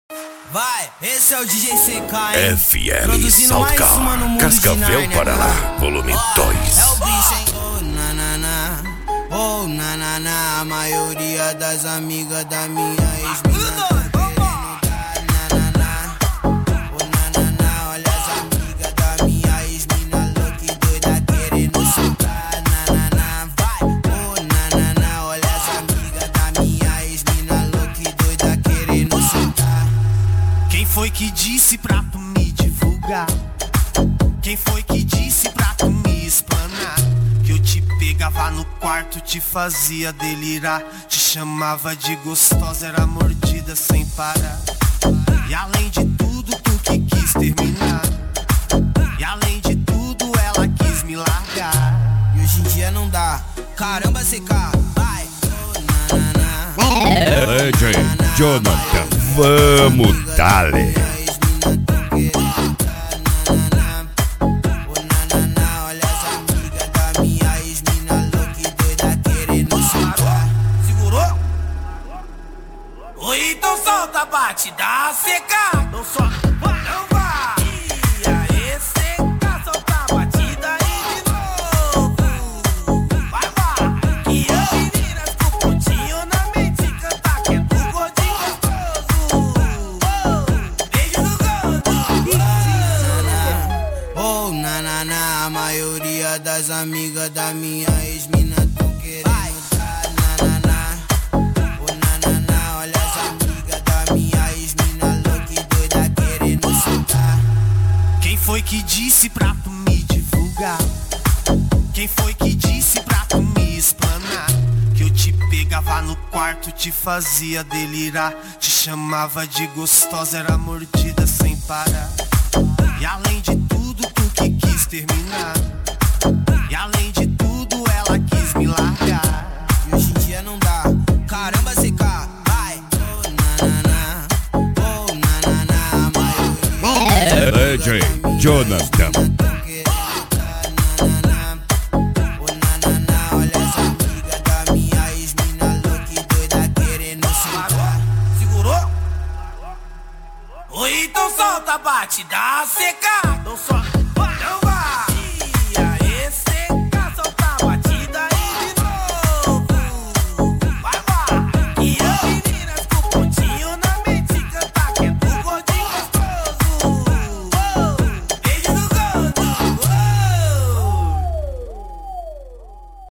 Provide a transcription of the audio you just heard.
Vai, esse é o DJ CK, hein? FL Produzindo mais uma no mundo Cascavel, de Nárnia, Paraná, volume 2. É o bicho, hein? Oh, na, a maioria das amigas da minha ex-mina olha as amigas da minha ex-mina louca e doida querendo soltar, vai. Oh, olha as amigas da minha ex-mina louca e doida querendo soltar. Quem foi que disse pra tu me divulgar? Quem foi que disse pra tu me explanar? Que eu te pegava no quarto, te fazia delirar, te chamava de gostosa, era mordida sem parar. E além de tudo, tu que quis terminar. E além de tudo, ela quis me largar. E hoje em dia não dá. Caramba, CK, vai. DJ Jonathan, vamos dale. Então solta a batida, CK. Não solta, não vai. E aí, CK, solta a batida aí de novo. Vai. Que as meninas com pontinho na mente cantar que é do gordinho gostoso. Beijo no gordo. Oh, a maioria das amigas da minha ex-mina tão querendo. Quem foi que disse pra tu me divulgar? Quem foi que disse pra tu me explanar? Que eu te pegava no quarto, te fazia delirar, te chamava de gostosa, era mordida sem parar. E além de tudo, tu que quis terminar. E além de tudo, ela quis me largar. E hoje em dia não dá. Caramba, CK, vai. DJ Jonathan. Olha as amigas da minha ex-mina louca e doida querendo soltar. Segurou? Ou então solta a batida, CK.